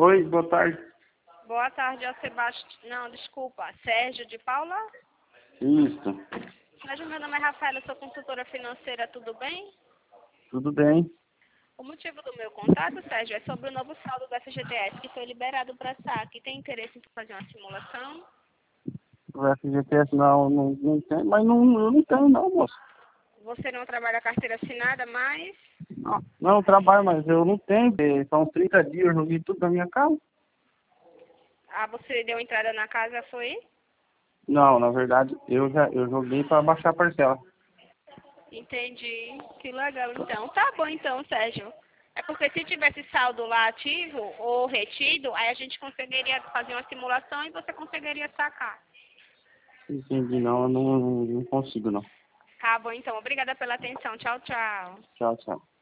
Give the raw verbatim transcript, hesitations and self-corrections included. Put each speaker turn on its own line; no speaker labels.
Oi, boa tarde.
Boa tarde, é o Sebastião. Não, desculpa. Sérgio de Paula?
Isso,
Sérgio, meu nome é Rafaela, eu sou consultora financeira, tudo bem?
tudo bem.
O motivo do meu contato, Sérgio, é sobre o novo saldo do F G T S que foi liberado para saque. Tem interesse em fazer uma simulação?
O F G T S não, não, não tem, mas não, eu não tenho não, moço.
Você não trabalha a carteira assinada, mas...
Não, não, eu trabalho, mas eu não tenho. porque São trinta dias, eu joguei tudo na minha casa.
Ah, você deu entrada na casa, foi?
Não, na verdade, eu já eu joguei para baixar a parcela.
Entendi. Que legal, então. Tá bom, então, Sérgio. É porque se tivesse saldo lá ativo ou retido, aí a gente conseguiria fazer uma simulação e você conseguiria sacar.
Entendi, não, eu não, não consigo não.
Tá bom, então. Obrigada pela atenção. Tchau, tchau.
Tchau, tchau.